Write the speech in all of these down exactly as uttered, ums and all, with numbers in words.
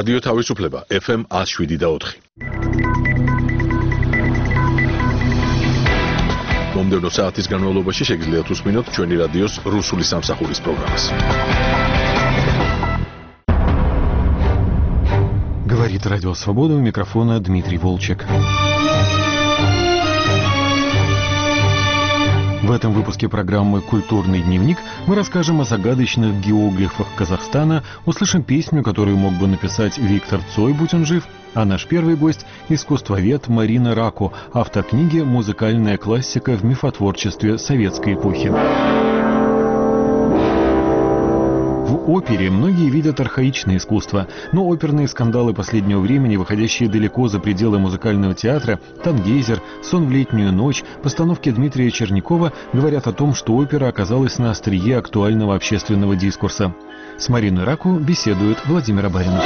რადიო თავისუფლება ეფ ემ one oh seven და four. მომდევნო საათის განმავლობაში შეგიძლიათ უსმინოთ ჩვენი რადიოს რუსული სამსახურის პროგრამას. Говорит Радио Свобода, у микрофона Дмитрий Волчек. В этом выпуске программы «Культурный дневник» мы расскажем о загадочных геоглифах Казахстана, услышим песню, которую мог бы написать Виктор Цой, будь он жив, а наш первый гость – искусствовед Марина Раку, автор книги «Музыкальная классика в мифотворчестве советской эпохи». В опере многие видят архаичное искусство, но оперные скандалы последнего времени, выходящие далеко за пределы музыкального театра, «Тангейзер», «Сон в летнюю ночь», постановки Дмитрия Чернякова говорят о том, что опера оказалась на острие актуального общественного дискурса. С Мариной Раку беседует Владимир Абаринов.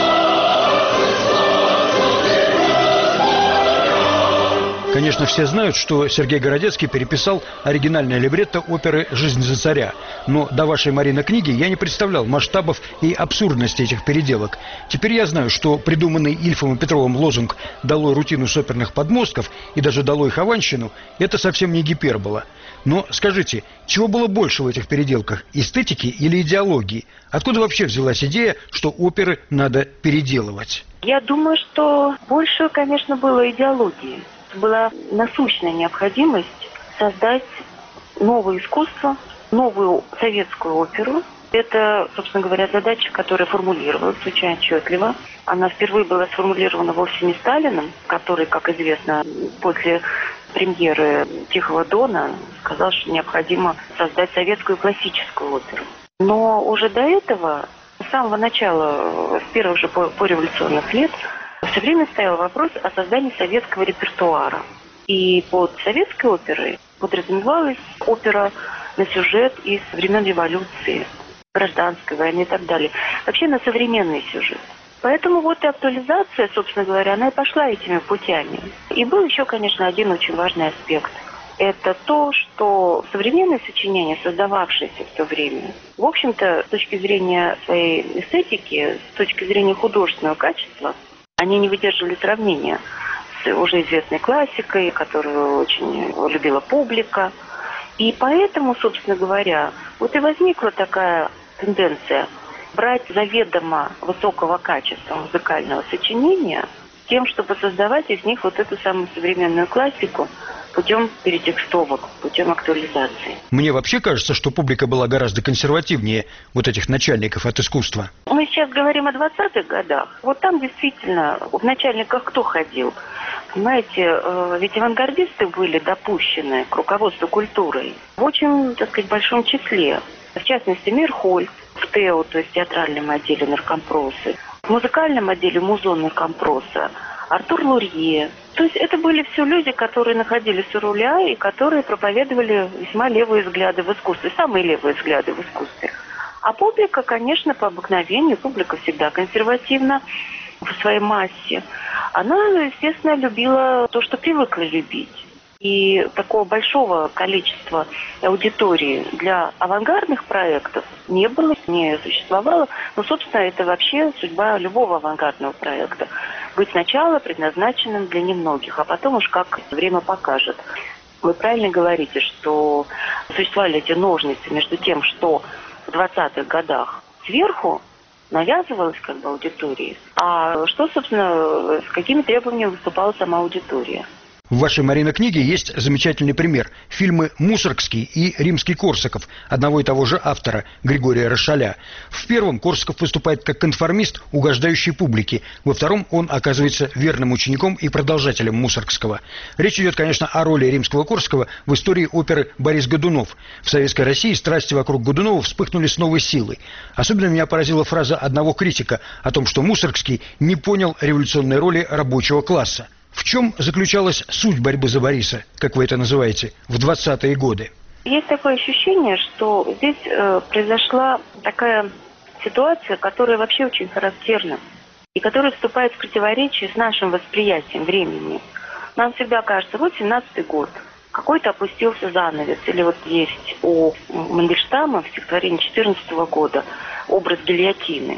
Конечно, все знают, что Сергей Городецкий переписал оригинальное либретто оперы «Жизнь за царя». Но до вашей, Марина, книги я не представлял масштабов и абсурдности этих переделок. Теперь я знаю, что придуманный Ильфом и Петровым лозунг «Долой рутину с оперных подмостков» и даже «Долой хованщину» – это совсем не гипербола. Но скажите, чего было больше в этих переделках – эстетики или идеологии? Откуда вообще взялась идея, что оперы надо переделывать? Я думаю, что больше, конечно, было идеологии. Была насущная необходимость создать новое искусство, новую советскую оперу. Это, собственно говоря, задача, которая формулировалась очень отчетливо. Она впервые была сформулирована вовсе не Сталиным, который, как известно, после премьеры «Тихого дона» сказал, что необходимо создать советскую классическую оперу. Но уже до этого, с самого начала, с первых же пореволюционных лет, все время стоял вопрос о создании советского репертуара. И под советской оперой подразумевалась опера на сюжет из времен революции, гражданской войны и так далее. Вообще на современный сюжет. Поэтому вот и актуализация, собственно говоря, она и пошла этими путями. И был еще, конечно, один очень важный аспект. Это то, что современные сочинения, создававшиеся в то время, в общем-то, с точки зрения своей эстетики, с точки зрения художественного качества, они не выдерживали сравнения с уже известной классикой, которую очень любила публика. И поэтому, собственно говоря, вот и возникла такая тенденция брать заведомо высокого качества музыкального сочинения с тем, чтобы создавать из них вот эту самую современную классику путем перетекстовок, путем актуализации. Мне вообще кажется, что публика была гораздо консервативнее вот этих начальников от искусства. Мы сейчас говорим о двадцатых годах. Вот там действительно в начальниках кто ходил? Понимаете, ведь авангардисты были допущены к руководству культурой в очень, так сказать, большом числе. В частности, Мирхольд в ТЭО, то есть театральном отделе наркомпросы, в музыкальном отделе музон наркомпроса, Артур Лурье. То есть это были все люди, которые находились у руля и которые проповедовали весьма левые взгляды в искусстве, самые левые взгляды в искусстве. А публика, конечно, по обыкновению, публика всегда консервативна в своей массе. Она, естественно, любила то, что привыкла любить. И такого большого количества аудитории для авангардных проектов не было, не существовало. Но, собственно, это вообще судьба любого авангардного проекта. Быть сначала предназначенным для немногих, а потом уж как время покажет. Вы правильно говорите, что существовали эти ножницы между тем, что в двадцатых годах сверху навязывалось как бы аудитории, а что, собственно, с какими требованиями выступала сама аудитория. В вашей, Марина, книге есть замечательный пример. Фильмы «Мусоргский» и «Римский-Корсаков» одного и того же автора, Григория Рошаля. В первом Корсаков выступает как конформист, угождающий публике. Во втором он оказывается верным учеником и продолжателем Мусоргского. Речь идет, конечно, о роли Римского-Корсакова в истории оперы «Борис Годунов». В Советской России страсти вокруг Годунова вспыхнули с новой силой. Особенно меня поразила фраза одного критика о том, что Мусоргский не понял революционной роли рабочего класса. В чем заключалась суть борьбы за Бориса, как вы это называете, в двадцатые годы? Есть такое ощущение, что здесь э, произошла такая ситуация, которая вообще очень характерна и которая вступает в противоречие с нашим восприятием времени. Нам всегда кажется, вот семнадцатый год, какой-то опустился занавес. Или вот есть у Мандельштама в стихотворении четырнадцатого года образ гильотины.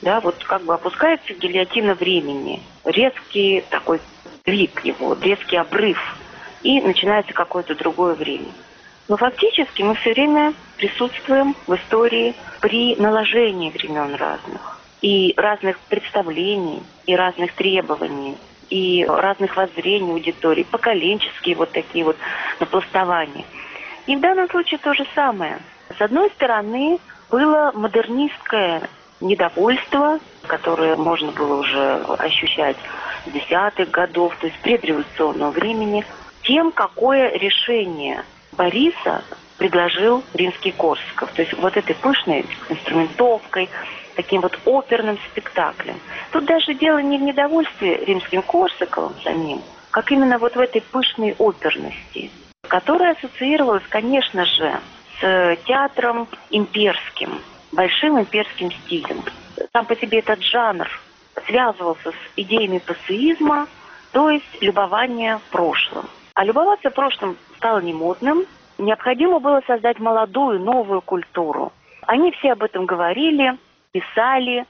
Да, вот как бы опускается гильотина времени, резкий такой крик его, резкий обрыв, и начинается какое-то другое время. Но фактически мы все время присутствуем в истории при наложении времен разных, и разных представлений, и разных требований, и разных воззрений аудитории, поколенческие вот такие вот напластования. И в данном случае то же самое. С одной стороны, было модернистское недовольство, которое можно было уже ощущать с десятых годов, то есть предреволюционного времени, тем, какое решение Бориса предложил Римский-Корсаков. То есть вот этой пышной инструментовкой, таким вот оперным спектаклем. Тут даже дело не в недовольстве Римским-Корсаковым самим, как именно вот в этой пышной оперности, которая ассоциировалась, конечно же, с театром имперским, большим имперским стилем. Сам по себе этот жанр связывался с идеями пассеизма, то есть любования прошлым. А любоваться прошлым стало немодным. Необходимо было создать молодую, новую культуру. Они все об этом говорили, писали.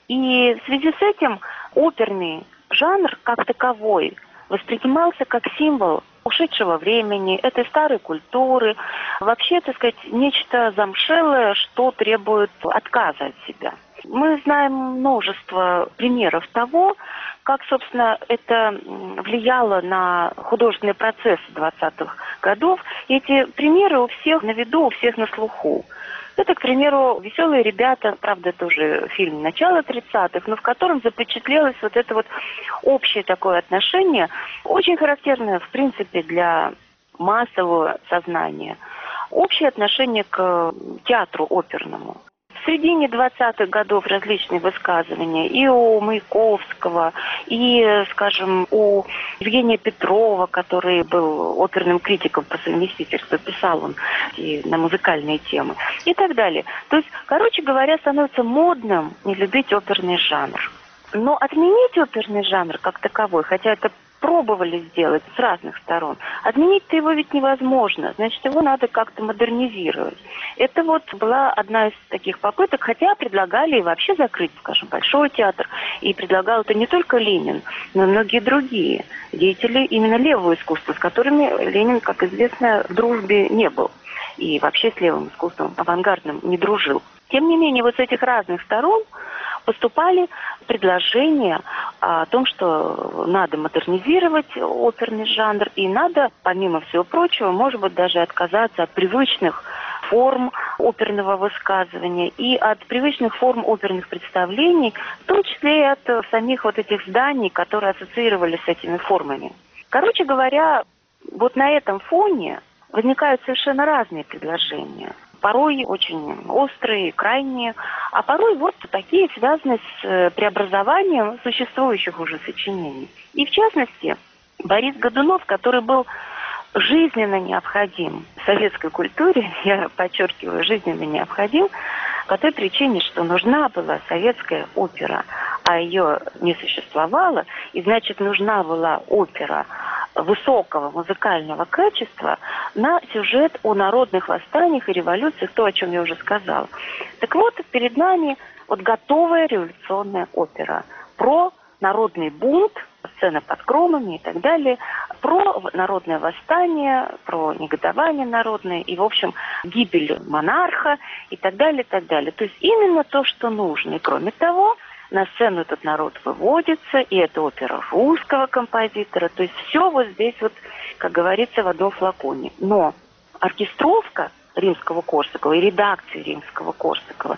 И в связи с этим оперный жанр как таковой воспринимался как символ ушедшего времени, этой старой культуры. Вообще, так сказать, нечто замшелое, что требует отказа от себя. Мы знаем множество примеров того, как, собственно, это влияло на художественный процесс двадцатых годов. И эти примеры у всех на виду, у всех на слуху. Это, к примеру, «Веселые ребята», правда, тоже фильм начала тридцатых, но в котором запечатлелось вот это вот общее такое отношение, очень характерное, в принципе, для массового сознания. Общее отношение к театру оперному. В середине двадцатых годов различные высказывания и у Маяковского, и, скажем, у Евгения Петрова, который был оперным критиком по совместительству, писал он и на музыкальные темы, и так далее. То есть, короче говоря, становится модным не любить оперный жанр. Но отменить оперный жанр как таковой, хотя это пробовали сделать с разных сторон, отменить-то его ведь невозможно, значит, его надо как-то модернизировать. Это вот была одна из таких попыток, хотя предлагали и вообще закрыть, скажем, Большой театр, и предлагал это не только Ленин, но и многие другие деятели именно левого искусства, с которыми Ленин, как известно, в дружбе не был, и вообще с левым искусством авангардным не дружил. Тем не менее, вот с этих разных сторон поступали предложения о том, что надо модернизировать оперный жанр, и надо, помимо всего прочего, может быть, даже отказаться от привычных форм оперного высказывания и от привычных форм оперных представлений, в том числе и от самих вот этих зданий, которые ассоциировались с этими формами. Короче говоря, вот на этом фоне возникают совершенно разные предложения. Порой очень острые, крайние, а порой вот такие, связанные с преобразованием существующих уже сочинений. И в частности, Борис Годунов, который был жизненно необходим советской культуре, я подчеркиваю, жизненно необходим, по той причине, что нужна была советская опера, а ее не существовало, и значит нужна была опера высокого музыкального качества на сюжет о народных восстаниях и революциях, то, о чем я уже сказала. Так вот, перед нами вот готовая революционная опера про народный бунт, сцена под кромами и так далее, про народное восстание, про негодование народное и, в общем, гибель монарха и так далее, и так далее. То есть именно то, что нужно. И кроме того, на сцену этот народ выводится, и это опера русского композитора. То есть все вот здесь вот, как говорится, в одном флаконе. Но оркестровка Римского-Корсакова и редакция Римского-Корсакова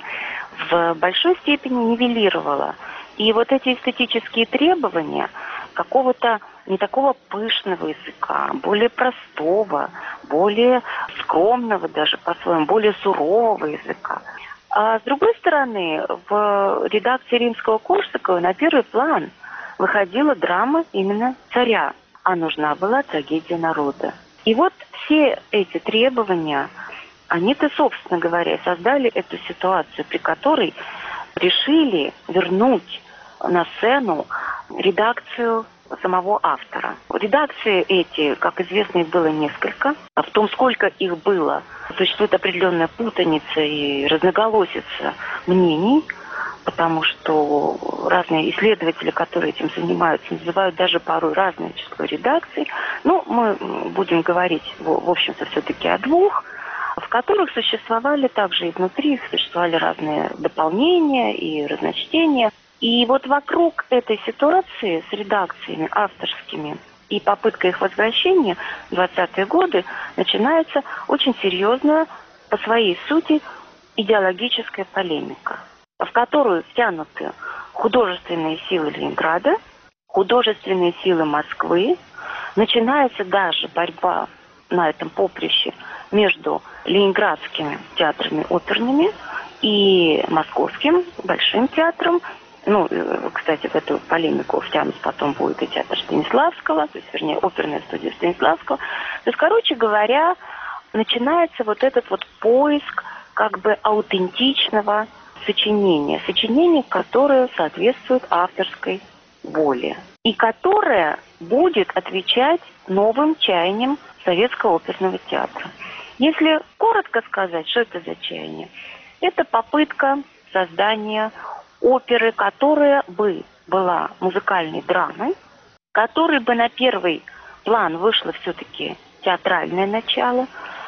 в большой степени нивелировала. И вот эти эстетические требования какого-то не такого пышного языка, более простого, более скромного даже по-своему, более сурового языка. А с другой стороны, в редакции Римского-Корсакова на первый план выходила драма именно царя, а нужна была трагедия народа. И вот все эти требования, они-то, собственно говоря, создали эту ситуацию, при которой решили вернуть на сцену редакцию самого автора. Редакции эти, как известно, их было несколько. А в том, сколько их было, существует определенная путаница и разноголосица мнений. потому что разные исследователи, которые этим занимаются, называют даже порой разное число редакций. Но мы будем говорить, в общем-то, все-таки о двух, в которых существовали также и внутри, существовали разные дополнения и разночтения. И вот вокруг этой ситуации с редакциями авторскими и попыткой их возвращения в двадцатые годы начинается очень серьезная по своей сути идеологическая полемика, в которую втянуты художественные силы Ленинграда, художественные силы Москвы. Начинается даже борьба на этом поприще между ленинградскими театрами оперными и московским большим театром. Ну, кстати, в эту полемику втянут потом будет и театр Станиславского, то есть, вернее, оперная студия Станиславского. То есть, короче говоря, начинается вот этот вот поиск как бы аутентичного сочинения. Сочинение, которое соответствует авторской воле. И которое будет отвечать новым чаяниям Советского оперного театра. Если коротко сказать, что это за чаяние? Это попытка создания оперы, которая бы была музыкальной драмой, которой бы на первый план вышло все-таки театральное начало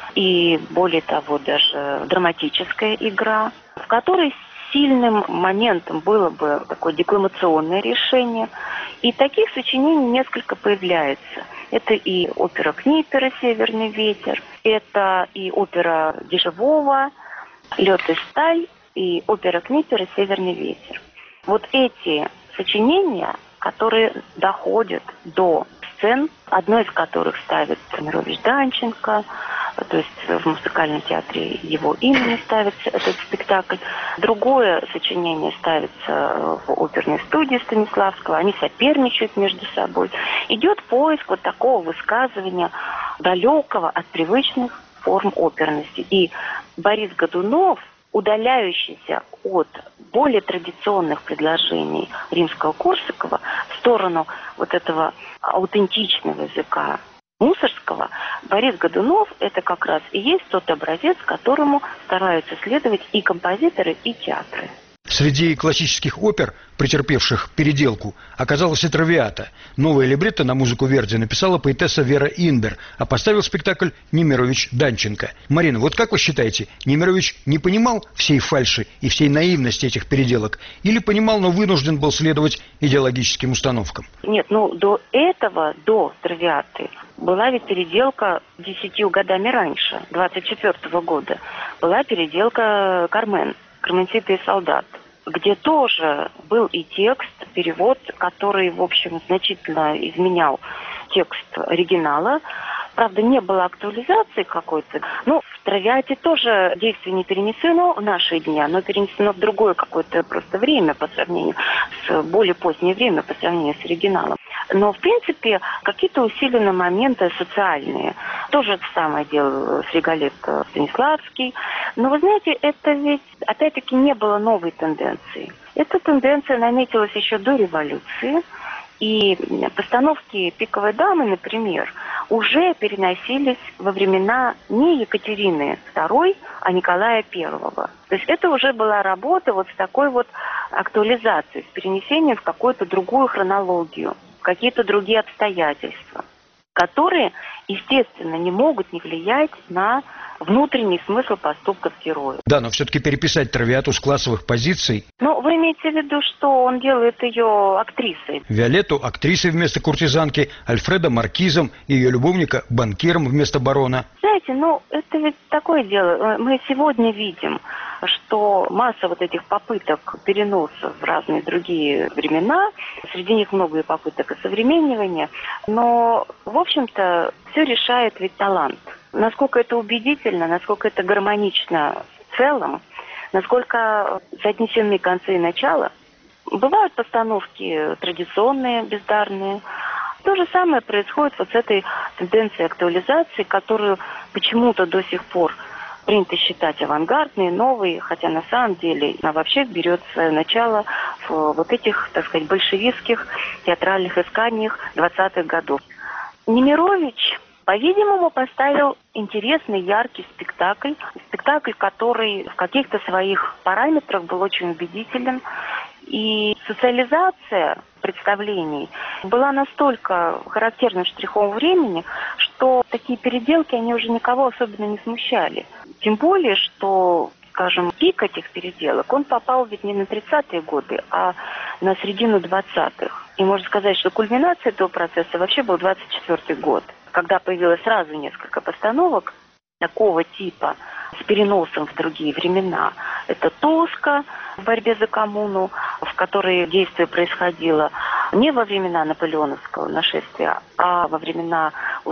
и, более того, даже драматическая игра, в которой сильным моментом было бы такое декламационное решение. И таких сочинений несколько появляется. Это и опера Книпера «Северный ветер», это и опера Дежавова «Лед и сталь», и опера Книпера «Северный ветер». Вот эти сочинения, которые доходят до сцен, одной из которых ставит Немирович Данченко, то есть в музыкальном театре его имени ставится этот спектакль. Другое сочинение ставится в оперной студии Станиславского, они соперничают между собой. Идет поиск вот такого высказывания, далекого от привычных форм оперности. И Борис Годунов, удаляющийся от более традиционных предложений Римского-Корсакова в сторону вот этого аутентичного языка Мусоргского, Борис Годунов – это как раз и есть тот образец, которому стараются следовать и композиторы, и театры. Среди классических опер, претерпевших переделку, оказалась и «Травиата». Новое либретто на музыку Верди написала поэтесса Вера Инбер, а поставил спектакль Немирович Данченко. Марина, вот как вы считаете, Немирович не понимал всей фальши и всей наивности этих переделок? Или понимал, но вынужден был следовать идеологическим установкам? Нет, ну до этого, до «Травиаты», была ведь переделка десятью годами раньше, двадцать четвёртого года. Была переделка «Кармен». «Карменсита и солдат», где тоже был и текст, перевод, который, в общем, значительно изменял текст оригинала. Правда, не было актуализации какой-то. Ну, в «Травиате» тоже действие не перенесено в наши дни, оно перенесено в другое какое-то просто время по сравнению с более позднее время по сравнению с оригиналом. Но, в принципе, какие-то усиленные моменты социальные. Тоже это самое делал Сригалет Станиславский. Но, вы знаете, это ведь, опять-таки, не было новой тенденции. Эта тенденция наметилась еще до революции. И постановки «Пиковой дамы», например, уже переносились во времена не Екатерины второй, а Николая Первого. То есть это уже была работа вот с такой вот актуализацией, с перенесением в какую-то другую хронологию, в какие-то другие обстоятельства, которые, естественно, не могут не влиять на внутренний смысл поступков героя. Да, но все-таки переписать «Травиату» с классовых позиций. Ну, вы имеете в виду, что он делает ее актрисой? Виолетту актрисой вместо куртизанки, Альфреда маркизом, ее любовника банкиром вместо барона. Знаете, ну, это ведь такое дело. Мы сегодня видим, что масса вот этих попыток переноса в разные другие времена, среди них много и попыток осовременивания, но, в общем-то, все решает ведь талант. Насколько это убедительно, насколько это гармонично в целом, насколько соотнесенные концы и начала. Бывают постановки традиционные, бездарные. То же самое происходит вот с этой тенденцией актуализации, которую почему-то до сих пор принято считать авангардной, новой, хотя на самом деле она вообще берет свое начало в вот этих, так сказать, большевистских театральных исканиях двадцатых годов. Немирович По-видимому, поставил интересный, яркий спектакль. Спектакль, который в каких-то своих параметрах был очень убедителен. И социализация представлений была настолько характерным штрихом времени, что такие переделки, они уже никого особенно не смущали. Тем более, что, скажем, пик этих переделок, он попал ведь не на тридцатые годы, а на середину двадцатых. И можно сказать, что кульминация этого процесса вообще был двадцать четвёртый год, когда появилось сразу несколько постановок такого типа с переносом в другие времена. Это «Тоска» в борьбе за коммуну, в которой действие происходило не во времена наполеоновского нашествия, а во времена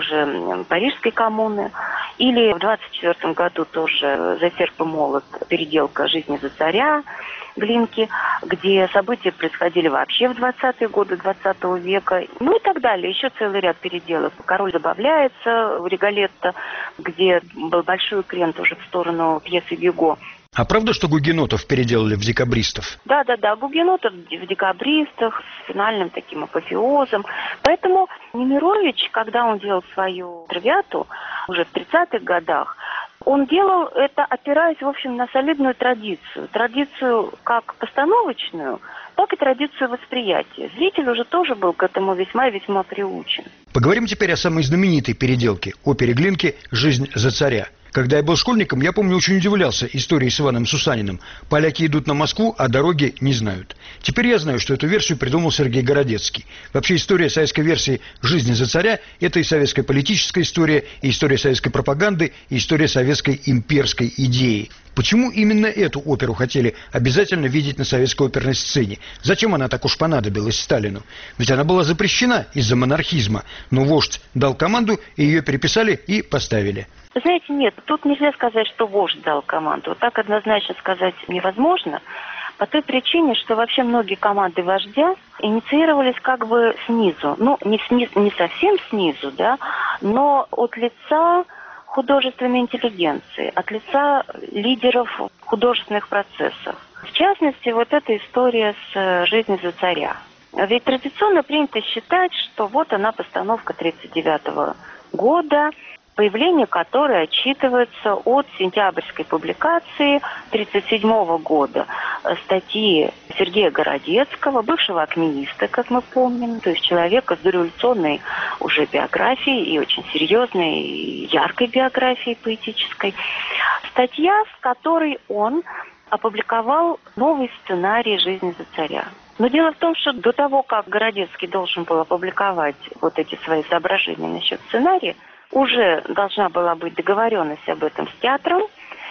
уже Парижской коммуны. Или в двадцать четвёртом году тоже «За серп и молот», переделка «Жизни за царя» Глинки, где события происходили вообще в двадцатые годы двадцатого века, ну и так далее. Еще целый ряд переделок. «Король забавляется» у Риголетто, где был большой крен уже в сторону пьесы Гюго. А правда, что гугенотов переделали в декабристов? Да-да-да, гугенотов в декабристах с финальным таким апофеозом. Поэтому Немирович, когда он делал свою «Травиату» уже в тридцатых годах, он делал это, опираясь, в общем, на солидную традицию. Традицию как постановочную, так и традицию восприятия. Зритель уже тоже был к этому весьма и весьма приучен. Поговорим теперь о самой знаменитой переделке опере Глинки «Жизнь за царя». Когда я был школьником, я помню, очень удивлялся истории с Иваном Сусаниным. Поляки идут на Москву, а дороги не знают. Теперь я знаю, что эту версию придумал Сергей Городецкий. Вообще история советской версии «Жизни за царя» – это и советская политическая история, и история советской пропаганды, и история советской имперской идеи. Почему именно эту оперу хотели обязательно видеть на советской оперной сцене? Зачем она так уж понадобилась Сталину? Ведь она была запрещена из-за монархизма, но вождь дал команду, и ее переписали и поставили. Знаете, нет, тут нельзя сказать, что вождь дал команду. Вот так однозначно сказать невозможно. По той причине, что вообще многие команды вождя инициировались как бы снизу. Ну, не, сниз, не совсем снизу, да, но от лица художественной интеллигенции, от лица лидеров художественных процессов. В частности, вот эта история с «Жизнью за царя». Ведь традиционно принято считать, что вот она постановка тридцать девятого года, появление которой отчитывается от сентябрьской публикации тридцать седьмого года статьи Сергея Городецкого, бывшего акмеиста, как мы помним, то есть человека с дореволюционной уже биографией и очень серьезной, и яркой биографией поэтической. Статья, в которой он опубликовал новый сценарий «Жизни за царя». Но дело в том, что до того, как Городецкий должен был опубликовать вот эти свои соображения насчет сценария, уже должна была быть договоренность об этом с театром,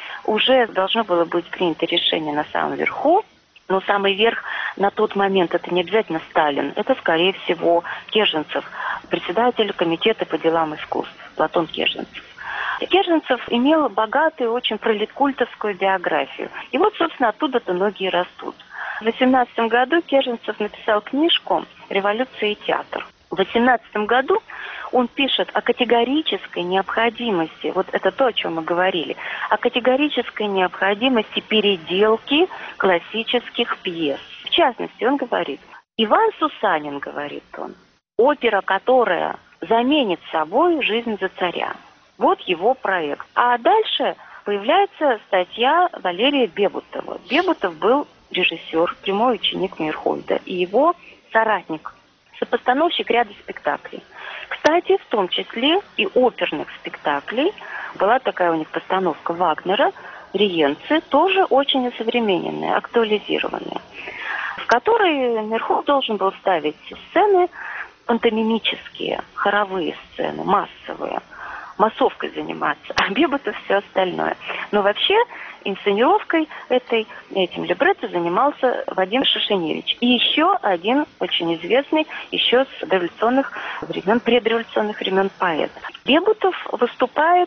уже должно было быть принято решение на самом верху, но самый верх на тот момент это не обязательно Сталин, это, скорее всего, Кеженцев, председатель комитета по делам искусств, Платон Кеженцев. Кеженцев имел богатую, очень пролеткультовскую биографию. И вот, собственно, оттуда-то ноги и растут. В восемнадцатом году Кеженцев написал книжку «Революция и театр». В восемнадцатом году он пишет о категорической необходимости, вот это то, о чем мы говорили, о категорической необходимости переделки классических пьес. В частности, он говорит, Иван Сусанин, говорит он, опера, которая заменит собой «Жизнь за царя». Вот его проект. А дальше появляется статья Валерия Бебутова. Бебутов был режиссер, прямой ученик Мейерхольда и его соратник, сопостановщик ряда спектаклей. Кстати, в том числе и оперных спектаклей. Была такая у них постановка Вагнера, «Риенцы», тоже очень осовремененная, актуализированная, в которой Мейерхольд должен был ставить сцены пантомимические, хоровые сцены, массовые, массовкой заниматься, а Бебутов все остальное. Но вообще инсценировкой этой, этим либретто занимался Вадим Шишиневич. И еще один очень известный еще с дореволюционных времен, предреволюционных времен поэт. Бебутов выступает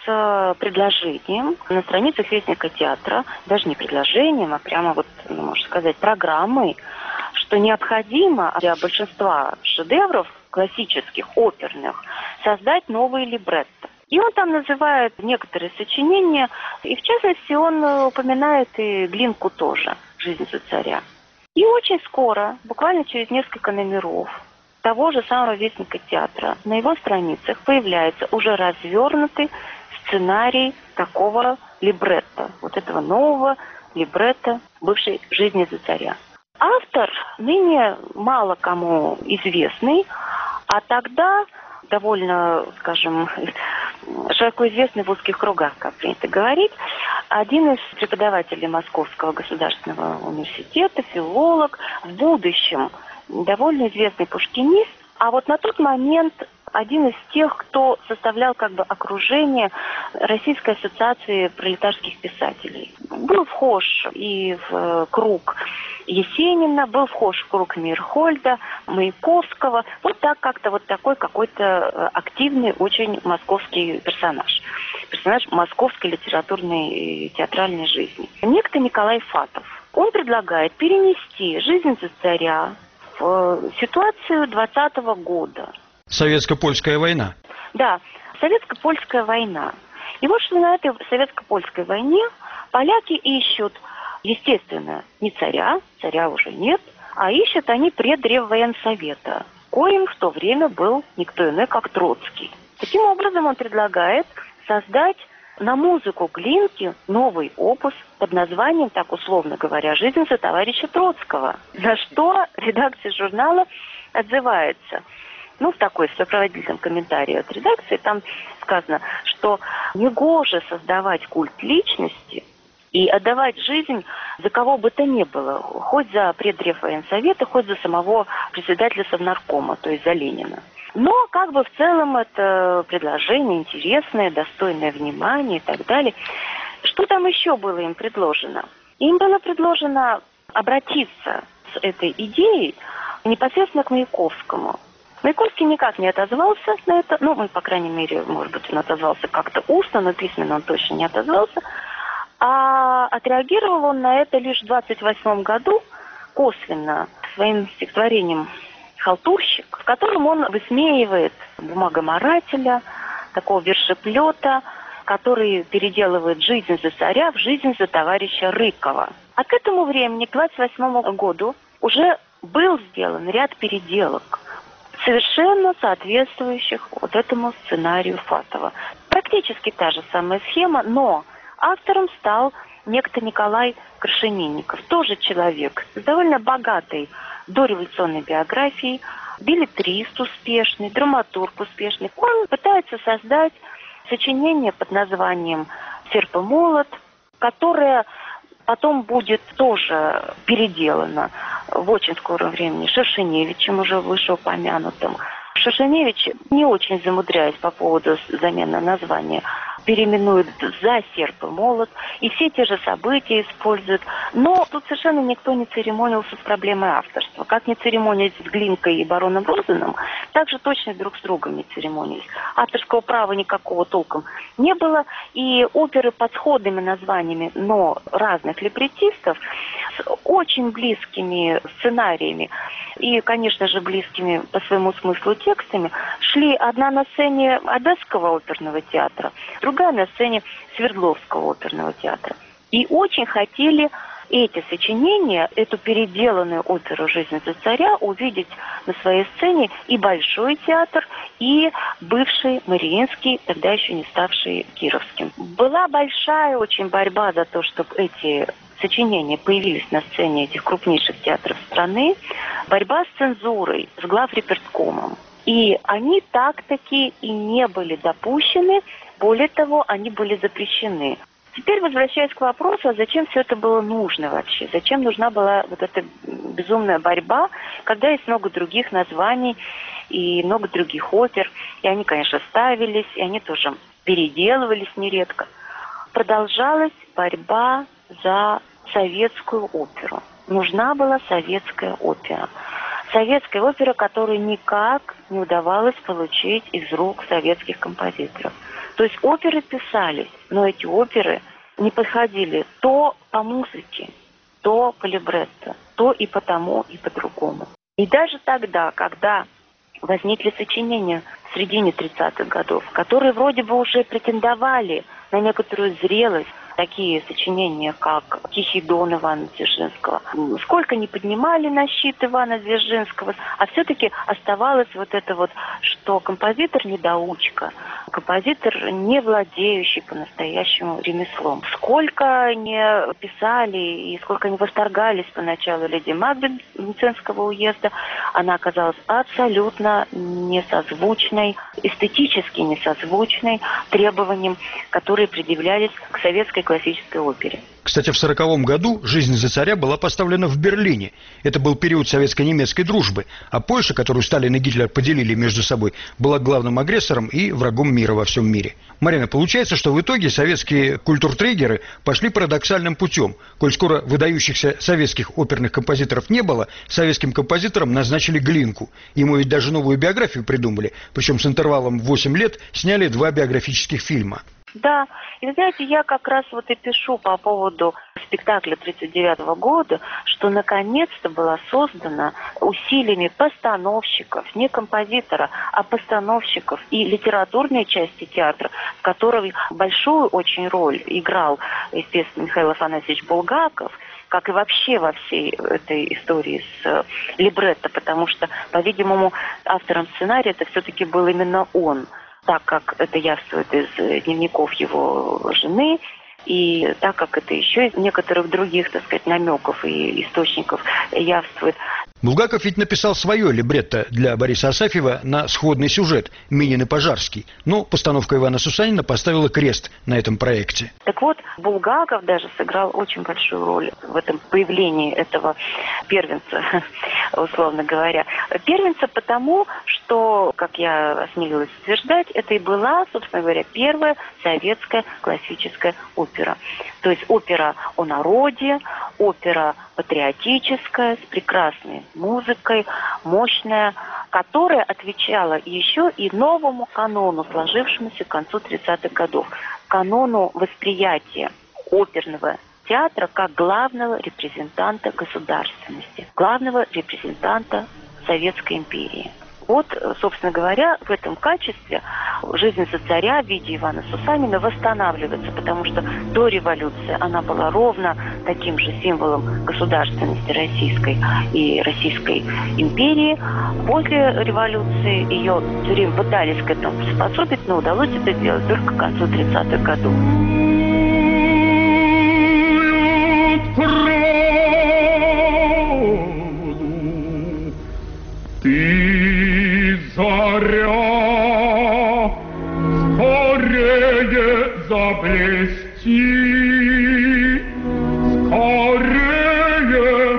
с предложением на страницах Вестника театра, даже не предложением, а прямо вот, ну, можно сказать, программой, что необходимо для большинства шедевров классических, оперных, создать новые либретто. И он там называет некоторые сочинения, и в частности он упоминает и Глинку тоже, «Жизнь за царя». И очень скоро, буквально через несколько номеров, того же самого Вестника театра. На его страницах появляется уже развернутый сценарий такого либретто, вот этого нового либретто бывшей «Жизни за царя». Автор ныне мало кому известный, а тогда довольно, скажем, широко известный в узких кругах, как принято говорить, один из преподавателей Московского государственного университета, филолог, в будущем довольно известный пушкинист, а вот на тот момент один из тех, кто составлял как бы окружение Российской ассоциации пролетарских писателей. Был вхож и в круг Есенина, был вхож в круг Мейерхольда, Маяковского. Вот так как-то вот такой какой-то активный очень московский персонаж. Персонаж московской литературной и театральной жизни. Некто Николай Фатов. Он предлагает перенести «Жизнь за царя» в ситуацию двадцатого года. Советско-польская война. Да, советско-польская война. И вот что на этой советско-польской войне поляки ищут, естественно, не царя, царя уже нет, а ищут они предреввоенсовета, коим в то время был никто иной, как Троцкий. Таким образом, он предлагает создать на музыку Глинки новый опус под названием, так условно говоря, «Жизнь за товарища Троцкого». На что редакция журнала отзывается. Ну, в такой сопроводительном комментарии от редакции там сказано, что негоже создавать культ личности и отдавать жизнь за кого бы то ни было, хоть за предреввоенсовета, хоть за самого председателя Совнаркома, то есть за Ленина. Но как бы в целом это предложение интересное, достойное внимания и так далее. Что там еще было им предложено? Им было предложено обратиться с этой идеей непосредственно к Маяковскому. Маяковский никак не отозвался на это, ну, по крайней мере, может быть, он отозвался как-то устно, но письменно он точно не отозвался. А отреагировал он на это лишь в двадцать восьмом году косвенно своим стихотворением «Халтурщик», в котором он высмеивает бумагоморателя, такого вершеплета, который переделывает жизнь за царя в жизнь за товарища Рыкова. А к этому времени, к двадцать восьмому году, уже был сделан ряд переделок, совершенно соответствующих вот этому сценарию Фатова. Практически та же самая схема, но автором стал некто Николай Крашенинников, тоже человек с довольно богатой дореволюционной биографией, беллетрист успешный, драматург успешный. Он пытается создать сочинение под названием «Серп и молот», которое потом будет тоже переделано в очень скором времени Шершеневичем, уже вышеупомянутым. Шершеневич, не очень замудряясь по поводу замены названия, переименует за «Серп и молот», и все те же события используют. Но тут совершенно никто не церемонился с проблемой авторства. Как не церемонились с Глинкой и бароном Розаном, так же точно друг с другом не церемонились. Авторского права никакого толком не было, и оперы под сходными названиями, но разных либретистов, с очень близкими сценариями и, конечно же, близкими по своему смыслу текстами, шли одна на сцене Одесского оперного театра, другая на сцене Свердловского оперного театра. И очень хотели эти сочинения, эту переделанную оперу «Жизнь за царя» увидеть на своей сцене и Большой театр, и бывший Мариинский, тогда еще не ставший Кировским. Была большая очень борьба за то, чтобы эти сочинения появились на сцене этих крупнейших театров страны. Борьба с цензурой, с главреперткомом. И они так-таки и не были допущены, более того, они были запрещены. Теперь возвращаясь к вопросу, а зачем все это было нужно вообще? Зачем нужна была вот эта безумная борьба, когда есть много других названий и много других опер, и они, конечно, ставились, и они тоже переделывались нередко. Продолжалась борьба за советскую оперу. Нужна была советская опера. Советская опера, которую никак не удавалось получить из рук советских композиторов. То есть оперы писались, но эти оперы не подходили то по музыке, то по либретто, то и по тому, и по другому. И даже тогда, когда возникли сочинения в середине тридцатых годов, которые вроде бы уже претендовали на некоторую зрелость, такие сочинения, как «Тихий дон» Ивана Дзержинского. Сколько не поднимали на щит Ивана Дзержинского, а все-таки оставалось вот это вот, что композитор недоучка, композитор, не владеющий по-настоящему ремеслом. Сколько не писали и сколько не восторгались поначалу леди Макбет Мценского уезда, она оказалась абсолютно несозвучной, эстетически несозвучной требованиям, которые предъявлялись к советской классической опере. Кстати, в сороковом году «Жизнь за царя» была поставлена в Берлине. Это был период советско-немецкой дружбы, а Польша, которую Сталин и Гитлер поделили между собой, была главным агрессором и врагом мира во всем мире. Марина, получается, что в итоге советские культуртрегеры пошли парадоксальным путем. Коль скоро выдающихся советских оперных композиторов не было, советским композиторам назначили Глинку. Ему ведь даже новую биографию придумали, причем с интервалом в восемь лет сняли два биографических фильма. Да, и вы знаете, я как раз вот и пишу по поводу спектакля тридцать девятого года, что наконец-то была создана усилиями постановщиков, не композитора, а постановщиков и литературной части театра, в которой большую очень роль играл, естественно, Михаил Афанасьевич Булгаков, как и вообще во всей этой истории с либретто, потому что, по-видимому, автором сценария это все-таки был именно он, так как это явствует из дневников его жены, и так как это еще из некоторых других, так сказать, намеков и источников явствует. Булгаков ведь написал свое либретто для Бориса Асафьева на сходный сюжет «Минин и Пожарский», но постановка Ивана Сусанина поставила крест на этом проекте. Так вот, Булгаков даже сыграл очень большую роль в этом появлении этого первенца, условно говоря. Первенца потому, что, как я осмелилась утверждать, это и была, собственно говоря, первая советская классическая опера. То есть опера о народе, опера патриотическая, с прекрасной музыкой, мощная, которая отвечала еще и новому канону, сложившемуся к концу тридцатых годов, канону восприятия оперного театра как главного репрезентанта государственности, главного репрезентанта Советской империи. Вот, собственно говоря, в этом качестве «Жизнь за царя» в виде Ивана Сусанина восстанавливается, потому что до революции она была ровно таким же символом государственности российской и Российской империи. После революции ее все время пытались к этому приспособить, но удалось это сделать только к концу тридцатых годов. Ты заря, скорее заблести, скорее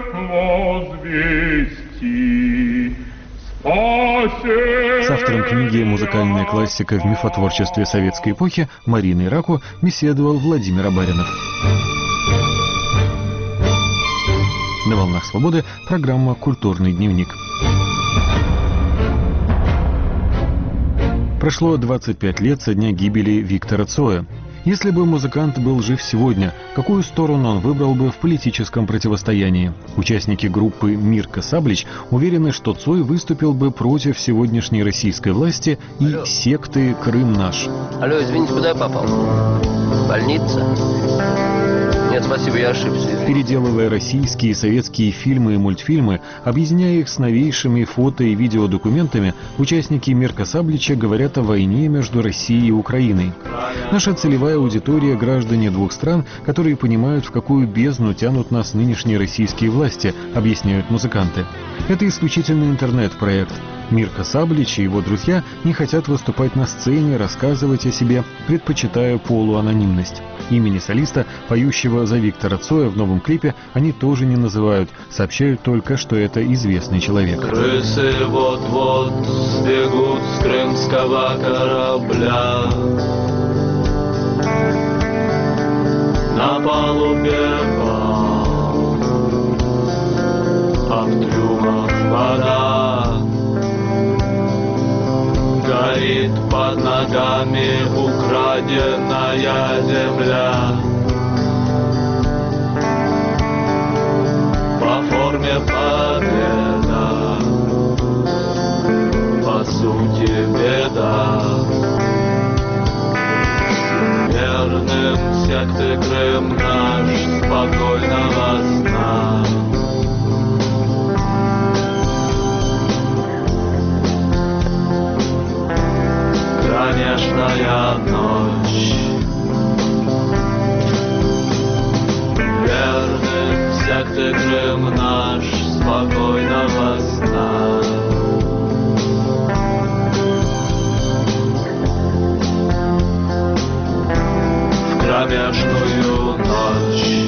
возвести, спаси. С автором книги «Музыкальная классика в мифотворчестве советской эпохи» Мариной Раку беседовал Владимир Абаринов. На «Волнах свободы» программа «Культурный дневник». Прошло двадцать пять лет со дня гибели Виктора Цоя. Если бы музыкант был жив сегодня, какую сторону он выбрал бы в политическом противостоянии? Участники группы «Мирка Саблич» уверены, что Цой выступил бы против сегодняшней российской власти и Алло. секты «Крым наш». Алло, извините, куда я попал? Больница? Нет, спасибо, я ошибся. Переделывая российские и советские фильмы и мультфильмы, объединяя их с новейшими фото- и видеодокументами, участники «Мирка Саблича» говорят о войне между Россией и Украиной. Наша целевая аудитория – граждане двух стран, которые понимают, в какую бездну тянут нас нынешние российские власти, объясняют музыканты. Это исключительно интернет-проект. Мирка Саблич и его друзья не хотят выступать на сцене, рассказывать о себе, предпочитая полуанонимность. Имени солиста, поющего за Виктора Цоя в новом клипе, они тоже не называют, сообщают только, что это известный человек. Крысы вот-вот сбегут с крымского корабля. На палубе пал, а в трюмах вода. Горит под ногами украденная земля. По форме победа, по сути беда. Верным секты Крым Крым наш, спокойного сна. Кромешная ночь, верным секты Крым наш, спокойного сна. В кромешную ночь.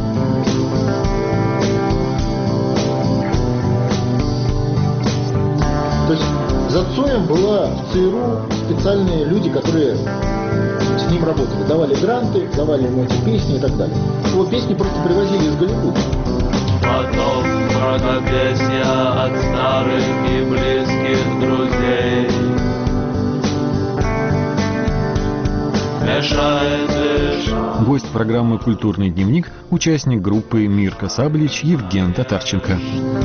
То есть за Цоем была в ЦРУ специальные люди, которые с ним работали, давали гранты, давали ему эти песни и так далее. Его песни просто привозили из Голливуда. Потом песня от старых и близких друзей мешает дышать. Гость программы «Культурный дневник» – участник группы «Мирка Саблич» Евген Татарченко.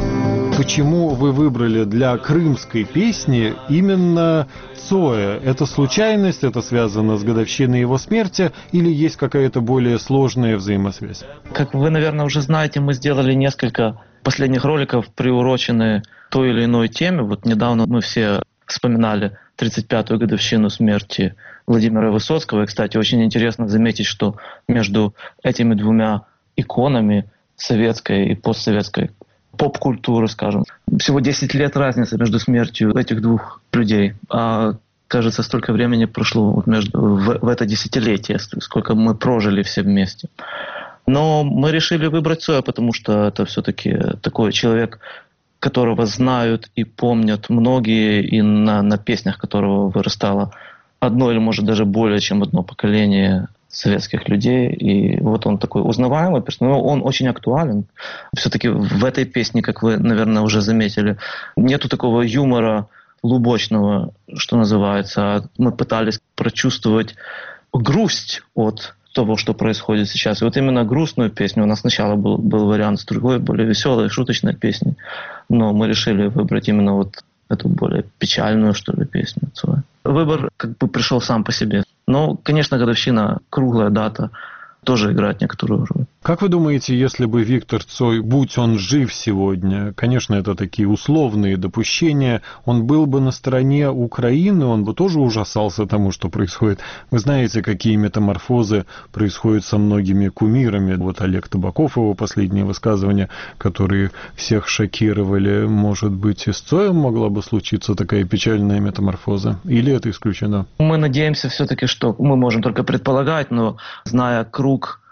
Почему вы выбрали для крымской песни именно Цоя? Это случайность, это связано с годовщиной его смерти или есть какая-то более сложная взаимосвязь? Как вы, наверное, уже знаете, мы сделали несколько последних роликов, приуроченные той или иной теме. Вот недавно мы все вспоминали тридцать пятую годовщину смерти Владимира Высоцкого. И, кстати, очень интересно заметить, что между этими двумя иконами советской и постсоветской поп-культуры, скажем, всего десять лет разницы между смертью этих двух людей. А, кажется, столько времени прошло вот между, в, в это десятилетие, сколько мы прожили все вместе. Но мы решили выбрать Цоя, потому что это все-таки такой человек, которого знают и помнят многие, и на, на песнях которого вырастало одно или, может, даже более чем одно поколение советских людей. И вот он такой узнаваемый персонаж, он очень актуален. Все-таки в этой песне, как вы, наверное, уже заметили, нету такого юмора лубочного, что называется. Мы пытались прочувствовать грусть от того, что происходит сейчас. И вот именно грустную песню, у нас сначала был, был вариант с другой, более веселой, шуточной песней, но мы решили выбрать именно вот эту более печальную, что ли, песню Цоя. Выбор как бы пришел сам по себе. Но, конечно, годовщина, круглая дата, тоже играет некоторую роль. Как вы думаете, если бы Виктор Цой, будь он жив сегодня, конечно, это такие условные допущения, он был бы на стороне Украины, он бы тоже ужасался тому, что происходит? Вы знаете, какие метаморфозы происходят со многими кумирами. Вот Олег Табаков, его последние высказывания, которые всех шокировали. Может быть, и с Цоем могла бы случиться такая печальная метаморфоза? Или это исключено? Мы надеемся все-таки, что мы можем только предполагать, но зная круг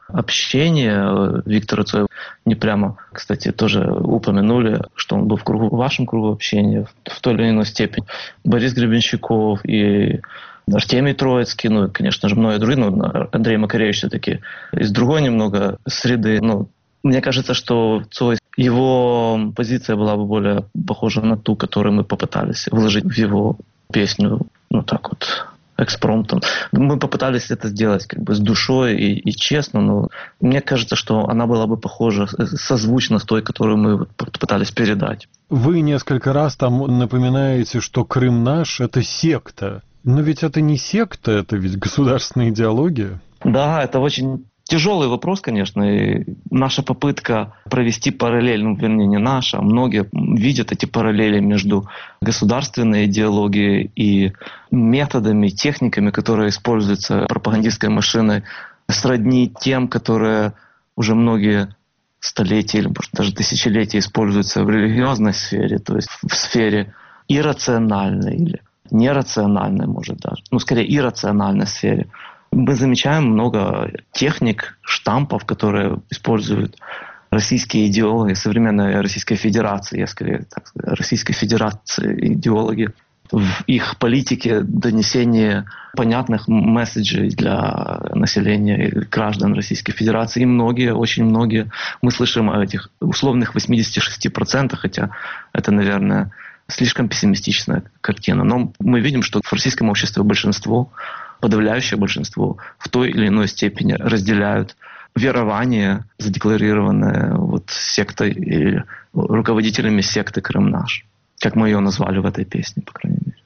общения Виктора Цоя, не прямо, кстати, тоже упомянули, что он был в, кругу, в вашем кругу общения в, в той или иной степени. Борис Гребенщиков и Артемий Троицкий, ну и, конечно же, многие другие, но Андрей Макаревич все-таки из другой немного среды. Ну, мне кажется, что Цой, его позиция была бы более похожа на ту, которую мы попытались вложить в его песню, ну так вот, экспромтом. Мы попытались это сделать как бы с душой и, и честно, но мне кажется, что она была бы похожа, созвучна с той, которую мы пытались передать. Вы несколько раз там напоминаете, что Крым наш — это секта. Но ведь это не секта, это ведь государственная идеология. Да, это очень тяжелый вопрос, конечно, и наша попытка провести параллель, ну, вернее, не наша, многие видят эти параллели между государственной идеологией и методами, техниками, которые используются пропагандистской машиной, сродни тем, которые уже многие столетия или, может, даже тысячелетия используются в религиозной сфере, то есть в сфере иррациональной или нерациональной, может, даже, ну, скорее, иррациональной сфере. Мы замечаем много техник, штампов, которые используют российские идеологи, современной Российской Федерации, я скорее так сказать, Российской Федерации идеологи, в их политике донесения понятных месседжей для населения и граждан Российской Федерации. И многие, очень многие, мы слышим о этих условных восемьдесят шесть процентов, хотя это, наверное, слишком пессимистичная картина. Но мы видим, что в российском обществе большинство, подавляющее большинство, в той или иной степени разделяют верование, задекларированное вот сектой и руководителями секты «Крым наш», как мы ее назвали в этой песне, по крайней мере.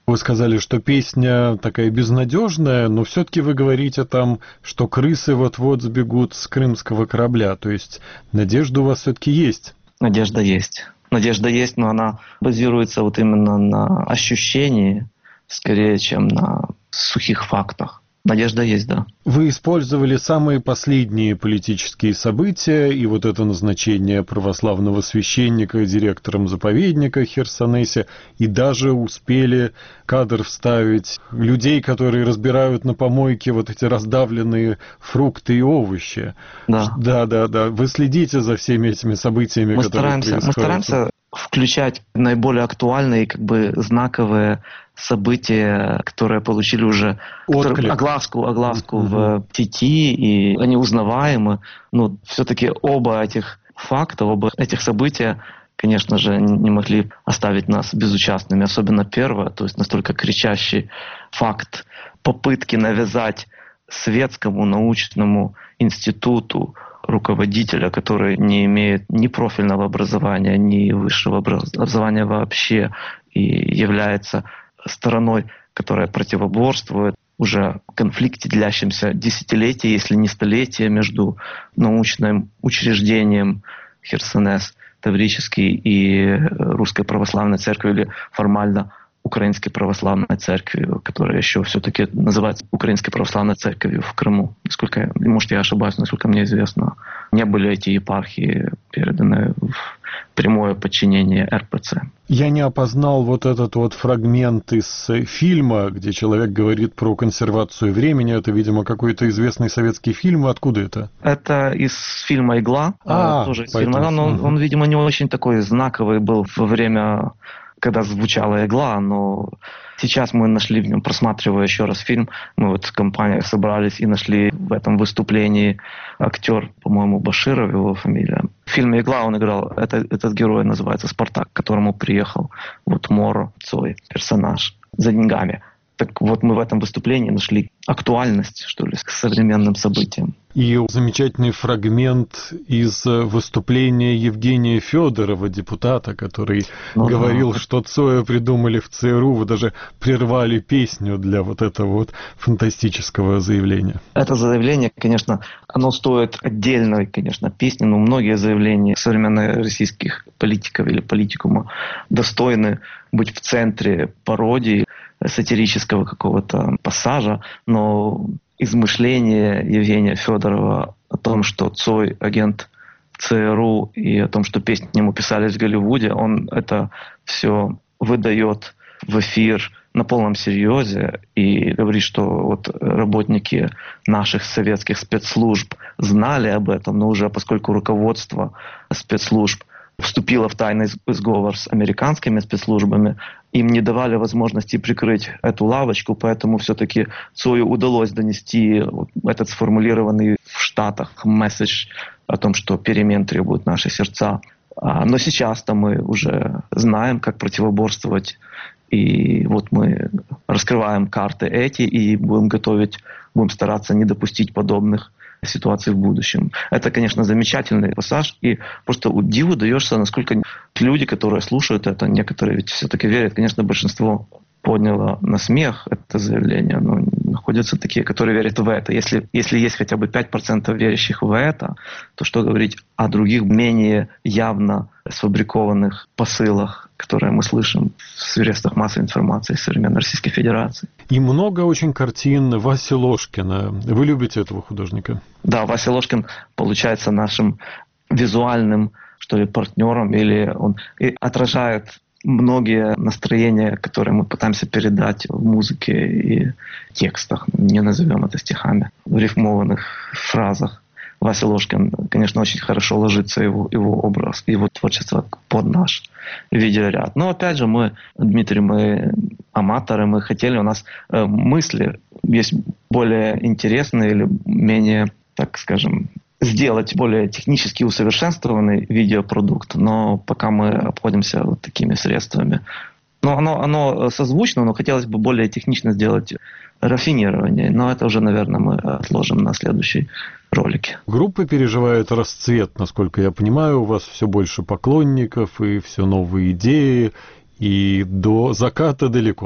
Вы сказали, что песня такая безнадежная, но все-таки вы говорите там, что крысы вот-вот сбегут с крымского корабля. То есть надежда у вас все-таки есть? Надежда есть. Надежда есть, но она базируется вот именно на ощущении, скорее, чем на сухих фактах. Надежда есть, да. Вы использовали самые последние политические события и вот это назначение православного священника директором заповедника Херсонесе, и даже успели кадр вставить людей, которые разбирают на помойке вот эти раздавленные фрукты и овощи. Да. Да, да, да. Вы следите за всеми этими событиями, мы которые стараемся, происходят? Мы стараемся включать наиболее актуальные, как бы знаковые события, которые получили уже которые, огласку, огласку mm-hmm. в сети, и они узнаваемы. Но все-таки оба этих факта, оба этих события, конечно же, не могли оставить нас безучастными. Особенно первое, то есть настолько кричащий факт попытки навязать светскому научному институту руководителя, который не имеет ни профильного образования, ни высшего образования вообще, и является стороной, которая противоборствует уже конфликте, длящемся десятилетия, если не столетия, между научным учреждением Херсонес Таврический и Русской Православной Церковью, или формально Украинской Православной Церковью, которая еще все-таки называется Украинской Православной Церковью в Крыму. Насколько, может, я ошибаюсь, насколько мне известно, не были эти епархии переданы в прямое подчинение эр пэ цэ. Я не опознал вот этот вот фрагмент из фильма, где человек говорит про консервацию времени. Это, видимо, какой-то известный советский фильм. Откуда это? Это из фильма «Игла». А, тоже из фильма. Он, он, он, видимо, не очень такой знаковый был во время, когда звучала «Игла», но сейчас мы нашли в нем, просматривая еще раз фильм, мы вот с компанией собрались и нашли в этом выступлении актер, по-моему, Баширов, его фамилия. В фильме «Игла» он играл, это, этот герой называется Спартак, к которому приехал вот Моро Цой, персонаж, за деньгами. Так вот мы в этом выступлении нашли актуальность, что ли, к современным событиям. И замечательный фрагмент из выступления Евгения Федорова, депутата, который ну, говорил, да. что Цоя придумали в цэ эр у. Вы даже прервали песню для вот этого вот фантастического заявления. Это заявление, конечно, оно стоит отдельной, конечно, песни, но многие заявления современных российских политиков или политикума достойны быть в центре пародии, сатирического какого-то пассажа, но измышление Евгения Федорова о том, что Цой агент цэ эр у, и о том, что песни к нему писались в Голливуде, он это все выдает в эфир на полном серьезе и говорит, что вот работники наших советских спецслужб знали об этом, но уже поскольку руководство спецслужб вступило в тайный сговор с американскими спецслужбами, им не давали возможности прикрыть эту лавочку, поэтому все-таки Цою удалось донести этот сформулированный в Штатах месседж о том, что перемен требуют наши сердца. Но сейчас-то мы уже знаем, как противоборствовать, и вот мы раскрываем карты эти и будем готовить, будем стараться не допустить подобных ситуаций в будущем. Это, конечно, замечательный пассаж, и просто диву даешься, насколько люди, которые слушают это, некоторые ведь все-таки верят, конечно, большинство подняло на смех это заявление, но находятся такие, которые верят в это. Если, если есть хотя бы пять процентов верящих в это, то что говорить о других менее явно сфабрикованных посылах, которые мы слышим в средствах массовой информации современной Российской Федерации. И много очень картин Васи Ложкина. Вы любите этого художника? Да, Вася Ложкин получается нашим визуальным, что ли, партнером, или он и отражает многие настроения, которые мы пытаемся передать в музыке и текстах, не назовем это стихами, в рифмованных фразах. Вася Ложкин, конечно, очень хорошо ложится его, его образ, его творчество под наш видеоряд. Но опять же, мы, Дмитрий, мы аматоры, мы хотели, у нас э, мысли есть более интересные или менее, так скажем, сделать более технически усовершенствованный видеопродукт, но пока мы обходимся вот такими средствами. Но оно, оно созвучно, но хотелось бы более технично сделать рафинирование. Но это уже, наверное, мы отложим на следующий ролике. Группа переживает расцвет, насколько я понимаю. У вас все больше поклонников и все новые идеи. И до заката далеко.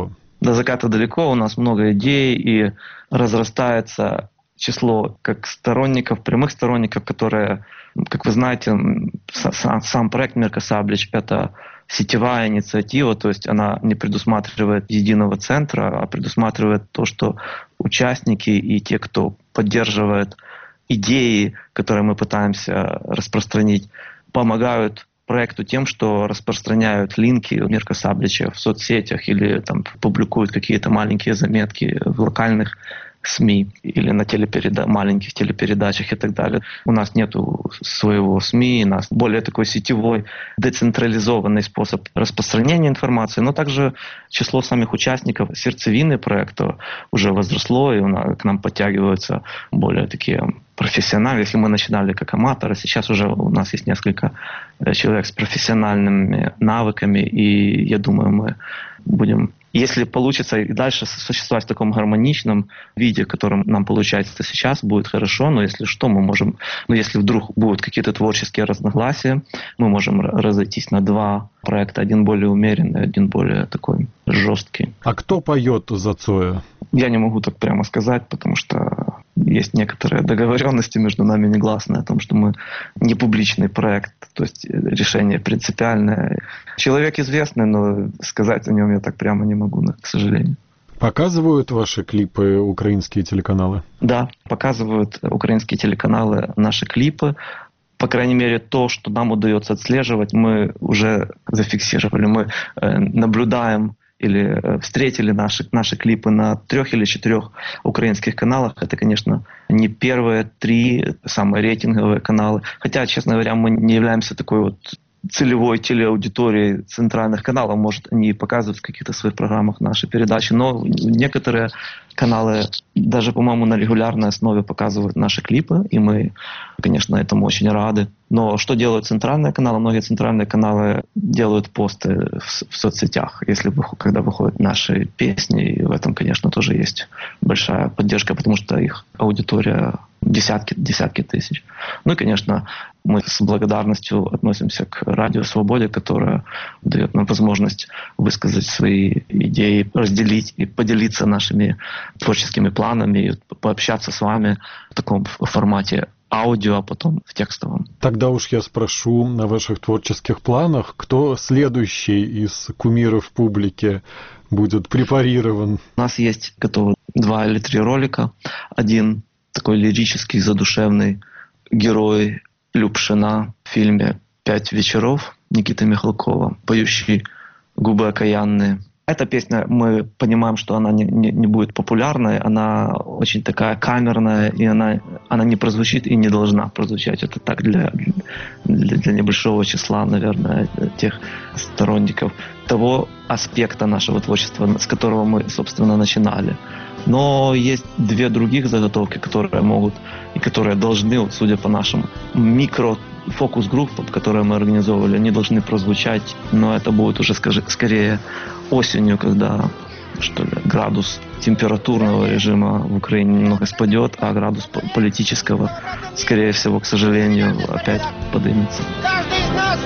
до заката далеко, у нас много идей, и разрастается число как сторонников, прямых сторонников, которые, как вы знаете, сам, сам проект «Мирка Саблич» — это сетевая инициатива, то есть она не предусматривает единого центра, а предусматривает то, что участники и те, кто поддерживает идеи, которые мы пытаемся распространить, помогают проекту тем, что распространяют линки Мирка Саблича в соцсетях или там публикуют какие-то маленькие заметки в локальных СМИ или на телепереда... маленьких телепередачах и так далее. У нас нет своего СМИ, у нас более такой сетевой, децентрализованный способ распространения информации, но также число самих участников сердцевины проекта уже возросло, и у нас, к нам подтягиваются более такие профессионалы. Если мы начинали как аматоры, сейчас уже у нас есть несколько человек с профессиональными навыками, и я думаю, мы будем... Если получится и дальше существовать в таком гармоничном виде, в котором нам получается сейчас, будет хорошо, но если что, мы можем, ну если вдруг будут какие-то творческие разногласия, мы можем разойтись на два проекта, один более умеренный, один более такой жесткий. А кто поет за Цоя? Я не могу так прямо сказать, потому что есть некоторые договоренности между нами негласные о том, что мы не публичный проект, то есть решение принципиальное. Человек известный, но сказать о нем я так прямо не могу, к сожалению. Показывают ваши клипы украинские телеканалы? Да, показывают украинские телеканалы наши клипы. По крайней мере, то, что нам удается отслеживать, мы уже зафиксировали. Мы э, наблюдаем или встретили наши, наши клипы на трех или четырех украинских каналах. Это, конечно, не первые три самые рейтинговые каналы. Хотя, честно говоря, мы не являемся такой вот целевой телеаудиторией центральных каналов. Может, они показывают в каких-то своих программах наши передачи, но некоторые каналы даже, по-моему, на регулярной основе показывают наши клипы, и мы, конечно, этому очень рады. Но что делают центральные каналы? Многие центральные каналы делают посты в, в соцсетях, если когда выходят наши песни, и в этом, конечно, тоже есть большая поддержка, потому что их аудитория десятки, десятки тысяч. Ну и, конечно, мы с благодарностью относимся к Радио Свободе, которое дает нам возможность высказать свои идеи, разделить и поделиться нашими творческими планами, и пообщаться с вами в таком формате аудио, а потом в текстовом. Тогда уж я спрошу о ваших творческих планах. Кто следующий из кумиров публики будет препарирован? У нас есть готовы два или три ролика. Один такой лирический, задушевный герой Любшина в фильме «Пять вечеров» Никиты Михалкова, поющий «Губы окаянные». Эта песня, мы понимаем, что она не, не, не будет популярной, она очень такая камерная, и она, она не прозвучит и не должна прозвучать. Это так для, для, для небольшого числа, наверное, тех сторонников того аспекта нашего творчества, с которого мы, собственно, начинали. Но есть две других заготовки, которые могут и которые должны, судя по нашим микро фокус-группам, которые мы организовывали, они должны прозвучать, но это будет уже скажи, скорее осенью, когда что ли, градус температурного режима в Украине немного спадет, а градус политического, скорее всего, к сожалению, опять поднимется. Каждый из нас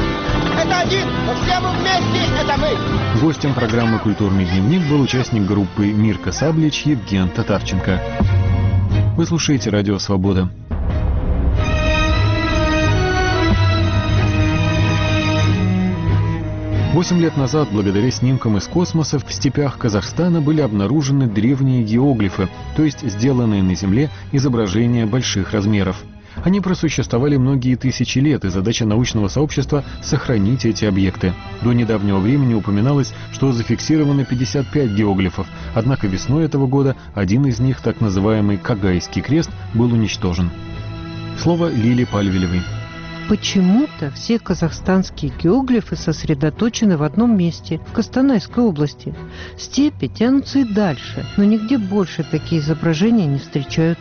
это один, но все мы вместе это мы. Гостем программы «Культурный дневник» был участник группы «Мирка Саблич» Евген Татарченко. Вы слушаете «Радио Свобода». Восемь лет назад, благодаря снимкам из космоса, в степях Казахстана были обнаружены древние геоглифы, то есть сделанные на Земле изображения больших размеров. Они просуществовали многие тысячи лет, и задача научного сообщества — сохранить эти объекты. До недавнего времени упоминалось, что зафиксировано пятьдесят пять геоглифов, однако весной этого года один из них, так называемый Кагайский крест, был уничтожен. Слово Лилии Пальвелевой. Почему-то все казахстанские геоглифы сосредоточены в одном месте, в Костанайской области. Степи тянутся и дальше, но нигде больше такие изображения не встречаются.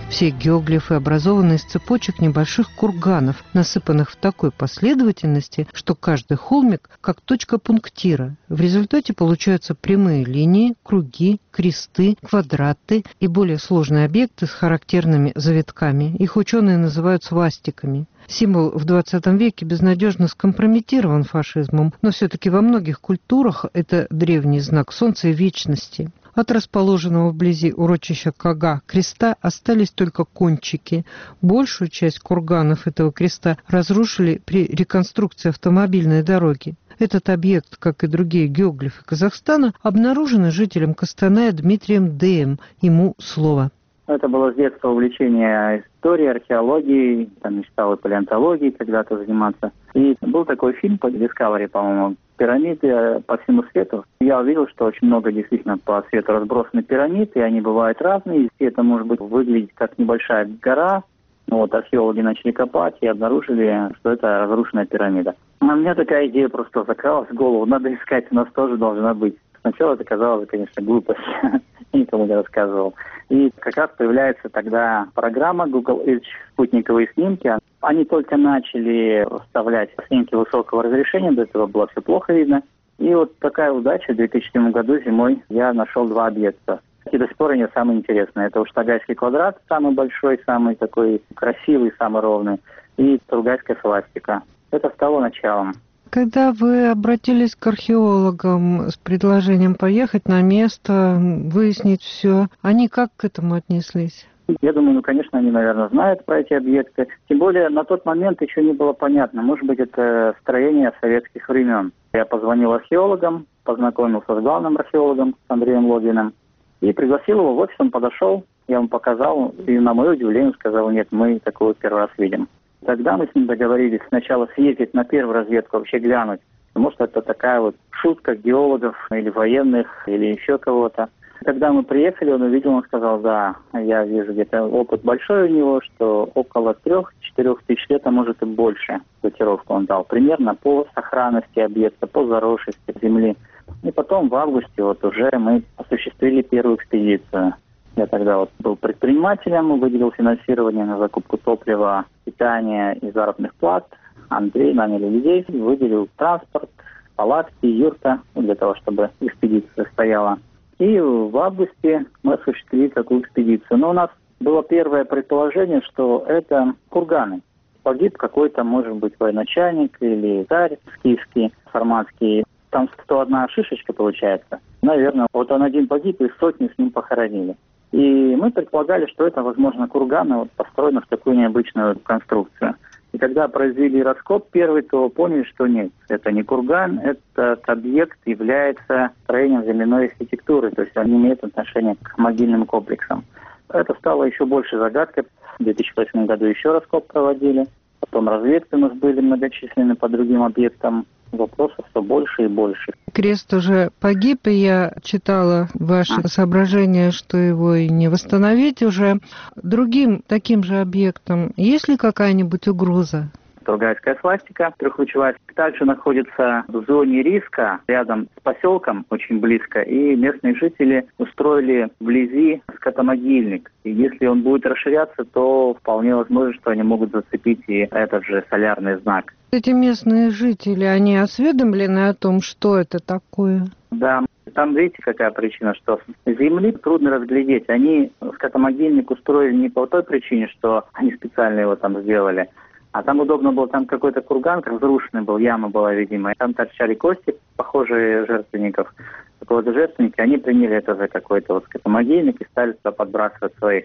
Все геоглифы образованы из цепочек небольших курганов, насыпанных в такой последовательности, что каждый холмик как точка пунктира. В результате получаются прямые линии, круги, кресты, квадраты и более сложные объекты с характерными завитками. Их ученые называют свастиками. Символ в двадцатом веке безнадежно скомпрометирован фашизмом, но все-таки во многих культурах это древний знак солнца и вечности. От расположенного вблизи урочища Кага креста остались только кончики. Большую часть курганов этого креста разрушили при реконструкции автомобильной дороги. Этот объект, как и другие геоглифы Казахстана, обнаружен жителем Костаная Дмитрием Деем. Ему слово. Это было с детства увлечение историей, археологией, там мечтал и палеонтологией когда-то заниматься. И был такой фильм по Discovery, по-моему, «Пирамиды по всему свету». Я увидел, что очень много действительно по свету разбросаны пирамид, и они бывают разные. И это может быть выглядеть как небольшая гора. Вот археологи начали копать и обнаружили, что это разрушенная пирамида. А у меня такая идея просто закралась в голову. Надо искать, у нас тоже должна быть. Сначала это казалось, конечно, глупость. Никому не рассказывал. И как раз появляется тогда программа Google Earth, спутниковые снимки. Они только начали вставлять снимки высокого разрешения, до этого было все плохо видно. И вот такая удача, в две тысячи седьмом году зимой я нашел два объекта. И до сих пор они самые интересные. Это Уштагайский квадрат, самый большой, самый такой красивый, самый ровный, и Тургайская свастика. Это стало началом. Когда вы обратились к археологам с предложением поехать на место, выяснить все, они как к этому отнеслись? Я думаю, ну, конечно, они, наверное, знают про эти объекты. Тем более, на тот момент еще не было понятно. Может быть, это строение советских времен. Я позвонил археологам, познакомился с главным археологом, с Андреем Логиным, и пригласил его в офис, он подошел, я ему показал, и на мое удивление сказал: нет, мы такого первый раз видим. Тогда мы с ним договорились сначала съездить на первую разведку, вообще глянуть. Может, это такая вот шутка геологов или военных, или еще кого-то. Когда мы приехали, он увидел, он сказал: да, я вижу, где-то опыт большой у него, что около трех-четырех тысяч лет, а может и больше, датировку он дал. Примерно по сохранности объекта, по заросшести земли. И потом в августе вот уже мы осуществили первую экспедицию. Я тогда вот был предпринимателем, выделил финансирование на закупку топлива, питания и заработных плат. Андрей наняли людей, выделил транспорт, палатки, юрта, для того, чтобы экспедиция стояла. И в августе мы осуществили такую экспедицию. Но у нас было первое предположение, что это курганы. Погиб какой-то, может быть, военачальник или царь скифский, сарматский. Там сто одна шишечка получается. Наверное, вот он один погиб, и сотни с ним похоронили. И мы предполагали, что это, возможно, курганы, вот, построены в такую необычную конструкцию. И когда произвели раскоп первый, то поняли, что нет, это не курган, этот объект является строением земляной архитектуры, то есть он не имеет отношения к могильным комплексам. Это стало еще больше загадкой. В две тысячи восьмом году еще раскоп проводили, потом разведки у нас были многочисленные по другим объектам. Вопросов все больше и больше. Крест уже погиб, и я читала ваши а. соображения, что его и не восстановить уже. Другим таким же объектом есть ли какая-нибудь угроза? Тургайская свастика трехлучевая также находится в зоне риска, рядом с поселком, очень близко, и местные жители устроили вблизи скотомогильник. И если он будет расширяться, то вполне возможно, что они могут зацепить и этот же солярный знак. Эти местные жители, они осведомлены о том, что это такое? Да, там видите, какая причина, что с земли трудно разглядеть. Они скотомогильник устроили не по той причине, что они специально его там сделали, а там удобно было, там какой-то курган разрушенный был, яма была, видимо. Там торчали кости, похожие жертвенников. Так вот, жертвенники, они приняли это за какой-то вот скотомогильник и стали туда подбрасывать своих.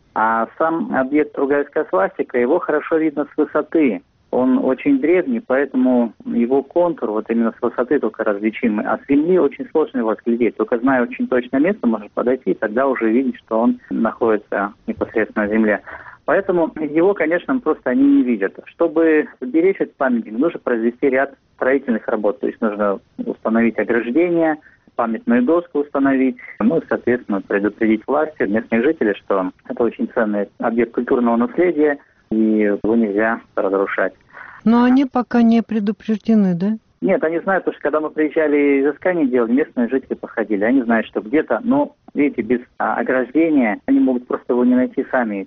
А сам объект Тургайская свастика, его хорошо видно с высоты. Он очень древний, поэтому его контур вот именно с высоты только различимый. А с земли очень сложно его разглядеть. Только зная очень точное место, можно подойти и тогда уже видеть, что он находится непосредственно на земле. Поэтому его, конечно, просто они не видят. Чтобы сберечь этот памятник, нужно произвести ряд строительных работ. То есть нужно установить ограждение, памятную доску установить, ну и, соответственно, предупредить власти, местных жителей, что это очень ценный объект культурного наследия, и его нельзя разрушать. Но они пока не предупреждены, да? Нет, они знают, потому что когда мы приезжали изыскание делали, местные жители походили. Они знают, что где-то, но, видите, без а, ограждения они могут просто его не найти сами.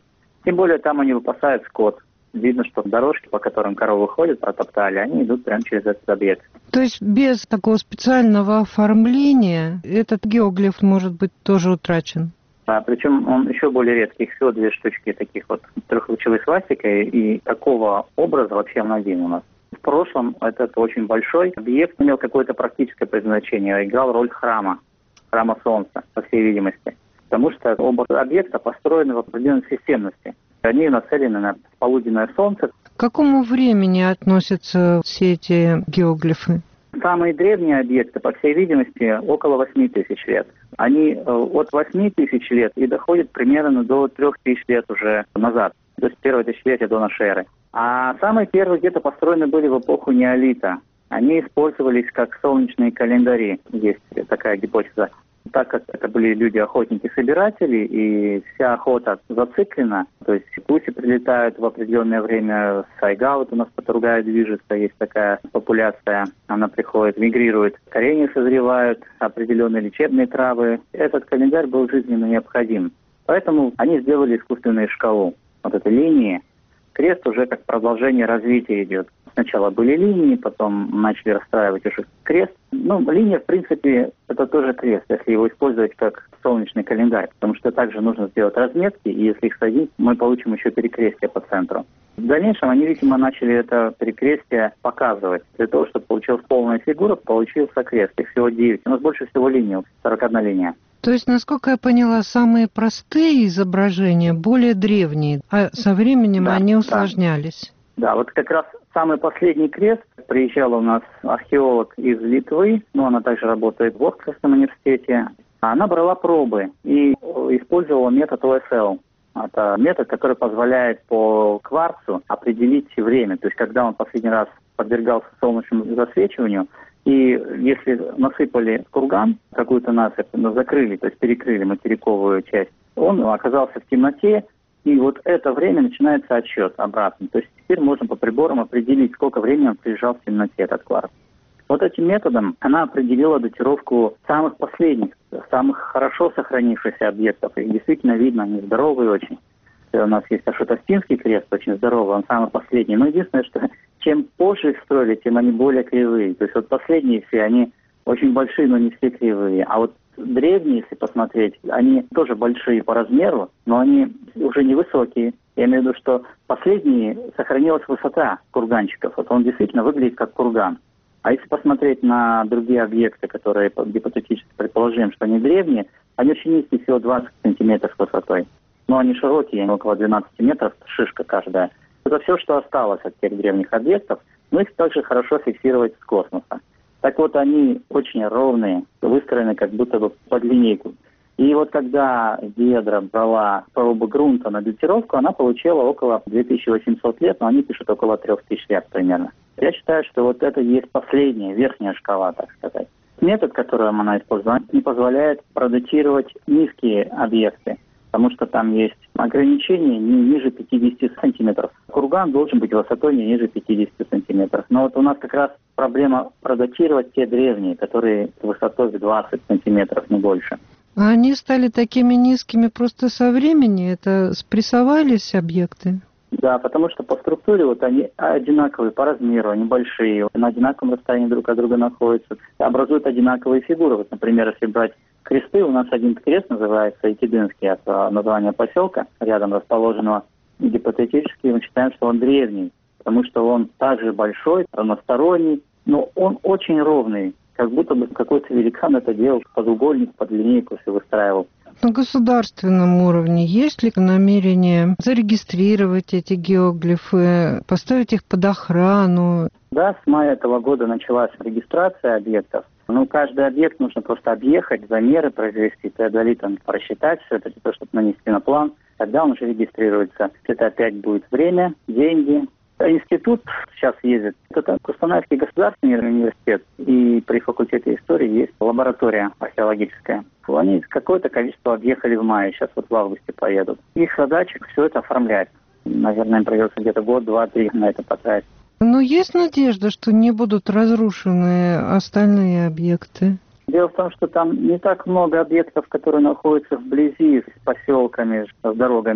Тем более там они выпасают скот. Видно, что дорожки, по которым коровы ходят, протоптали, они идут прямо через этот объект. То есть без такого специального оформления этот геоглиф может быть тоже утрачен? А, причем он еще более редкий. Их всего две штучки таких вот трехлучевой свастикой. И такого образа вообще он один у нас. В прошлом этот очень большой объект имел какое-то практическое предназначение. Играл роль храма, храма Солнца, по всей видимости. Потому что оба объекта построены в определенной системности. Они нацелены на полуденное солнце. К какому времени относятся все эти геоглифы? Самые древние объекты, по всей видимости, около восьми тысяч лет. Они от восьми тысяч лет и доходят примерно до трех тысяч лет уже назад. То есть первое тысячелетие до нашей эры. А самые первые где-то построены были в эпоху неолита. Они использовались как солнечные календари. Есть такая гипотеза. Так как это были люди-охотники-собиратели, и вся охота зациклена, то есть гуси прилетают в определенное время, сайга, вот у нас Потругая движется, есть такая популяция, она приходит, мигрирует, коренья созревают, определенные лечебные травы. Этот календарь был жизненно необходим. Поэтому они сделали искусственную шкалу. Вот этой линии. Крест уже как продолжение развития идет. Сначала были линии, потом начали расстраивать уже крест. Ну, линия, в принципе, это тоже крест, если его использовать как солнечный календарь, потому что также нужно сделать разметки, и если их садить, мы получим еще перекрестие по центру. В дальнейшем они, видимо, начали это перекрестие показывать. Для того, чтобы получилась полная фигура, получился крест. Их всего девять. У нас больше всего линий, сорок одна линия. То есть, насколько я поняла, самые простые изображения более древние, а со временем да, они усложнялись. Да. да, вот как раз самый последний крест, приезжал у нас археолог из Литвы, но она также работает в Оксфордском университете. Она брала пробы и использовала метод о эс эл. Это метод, который позволяет по кварцу определить время, то есть когда он последний раз подвергался солнечному засвечиванию. И если насыпали курган, какую-то насыпь, но закрыли, то есть перекрыли материковую часть, он оказался в темноте, и вот это время начинается отсчет обратно. То есть теперь можно по приборам определить, сколько времени он пролежал в темноте, этот кварц. Вот этим методом она определила датировку самых последних, самых хорошо сохранившихся объектов. И действительно видно, они здоровые очень. У нас есть Ашотовстинский крест, очень здоровый, он самый последний. Но единственное, что чем позже их строили, тем они более кривые. То есть вот последние все, они очень большие, но не все кривые. А вот древние, если посмотреть, они тоже большие по размеру, но они уже невысокие. Я имею в виду, что последние сохранилась высота курганчиков. Вот он действительно выглядит как курган. А если посмотреть на другие объекты, которые гипотетически предположим, что они древние, они очень низкие, всего двадцать сантиметров высотой. Но они широкие, около двенадцати метров, шишка каждая. Это все, что осталось от тех древних объектов, но их также хорошо фиксировать с космоса. Так вот, они очень ровные, выстроены как будто бы под линейку. И вот когда Гедра брала пробу грунта на датировку, она получила около две тысячи восемьсот лет, но они пишут около трех тысяч лет примерно. Я считаю, что вот это и есть последняя, верхняя шкала, так сказать. Метод, который она использует, не позволяет продатировать низкие объекты, потому что там есть ограничение не ниже пятидесяти сантиметров. Курган должен быть высотой не ниже пятидесяти сантиметров. Но вот у нас как раз проблема продатировать те древние, которые высотой в двадцать сантиметров, не больше. А они стали такими низкими просто со времени? Это спрессовались объекты? Да, потому что по структуре вот они одинаковые по размеру, они большие, на одинаковом расстоянии друг от друга находятся, образуют одинаковые фигуры. Вот, например, если брать кресты, у нас один крест называется Икидынский, от названия поселка, рядом расположенного. Гипотетически мы считаем, что он древний, потому что он также большой, равносторонний, но он очень ровный, как будто бы какой-то великан это делал под угольник, под линейку все выстраивал. На государственном уровне есть ли намерение зарегистрировать эти геоглифы, поставить их под охрану? Да, с мая этого года началась регистрация объектов. Ну, каждый объект нужно просто объехать, замеры произвести, теодолитом просчитать все это, для того, чтобы нанести на план. Тогда он уже регистрируется. Это опять будет время, деньги. Институт сейчас ездит. Это Кустанайский государственный университет. И при факультете истории есть лаборатория археологическая. Они какое-то количество объехали в мае. Сейчас вот в августе поедут. Их задача все это оформлять. Наверное, им придется где-то год, два, три на это потратить. Но есть надежда, что не будут разрушены остальные объекты? Дело в том, что там не так много объектов, которые находятся вблизи с поселками, с дорогами.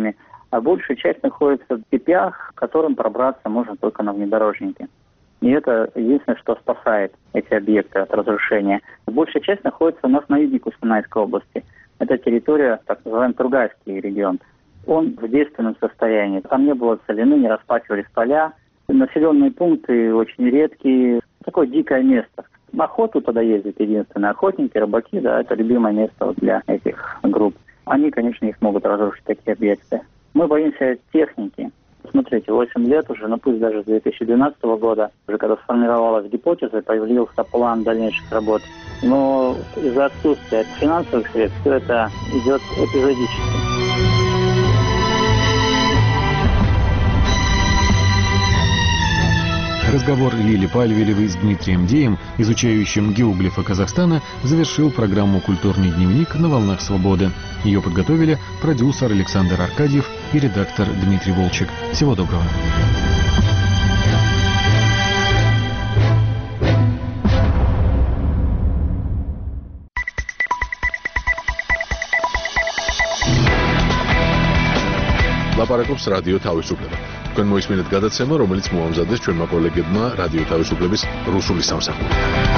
а большая часть находится в степях, к которым пробраться можно только на внедорожнике. И это единственное, что спасает эти объекты от разрушения. Большая часть находится у нас на юге Кустанайской области. Это территория, так называемый Тургайский регион. Он в действенном состоянии. Там не было целины, не распахивались поля. Населенные пункты очень редкие. Такое дикое место. На охоту туда ездят единственные охотники, рыбаки, да, это любимое место для этих групп. Они, конечно, их могут разрушить, такие объекты. Мы боимся техники. Смотрите, восемь лет уже, ну пусть даже с две тысячи двенадцатого года, уже когда сформировалась гипотеза, появился план дальнейших работ. Но из-за отсутствия финансовых средств все это идет эпизодически. Разговор Лили Пальвелевой с Дмитрием Деем, изучающим геоглифы Казахстана, завершил программу «Культурный дневник» на «Волнах свободы». Ее подготовили продюсер Александр Аркадьев и редактор Дмитрий Волчек. Всего доброго. ლაპარაკობს რადიო თავისუფლება. თქვენ მოისმინეთ გადაცემა, რომელიც მოამზადეს ჩვენმა კოლეგებმა რადიო თავისუფლების რუსული სამსახური.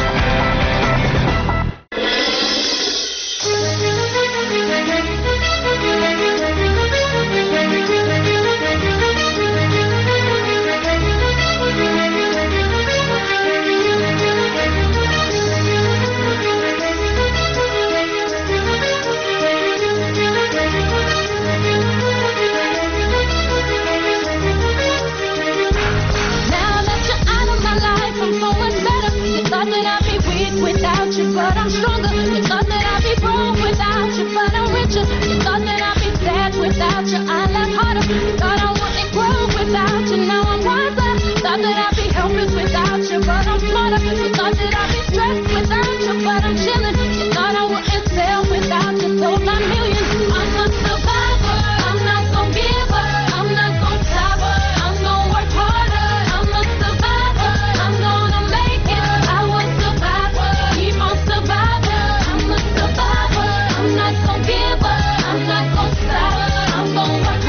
But I'm stronger. You thought that I'd be broke without you, but I'm richer. You thought that I'd be sad without you, I laugh harder. Thought I wouldn't grow without you, now I'm wiser. Thought that I'd be helpless without you, but I'm smarter. You thought that I'd be stressed without you, but I'm chilling. You thought I wouldn't sell without you, sold my millions. I'm a survivor. I'm not gonna give up. I'm not gonna stop. I'm gonna work harder. I'm a survivor. I'm gonna make it. I will survive. Keep on surviving. I'm a survivor. I'm not gonna give up. I'm not gonna stop. I'm gonna work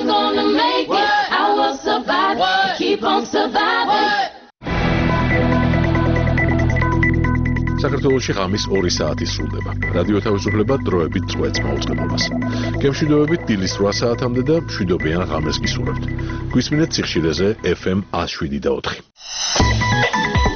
I'm gonna make it. I will survive. Keep on surviving. საქართველოში ღამის ორი საათი სრულდება. რადიო თავისუფლება დროებით წვეთს მაუწყებლობას. გემშვიდობებით დილის რვა საათამდე და მშვიდობიან ღამეს გისურვებთ. გვისმინეთ სიხშირეზე ეფ ემ one oh seven და four.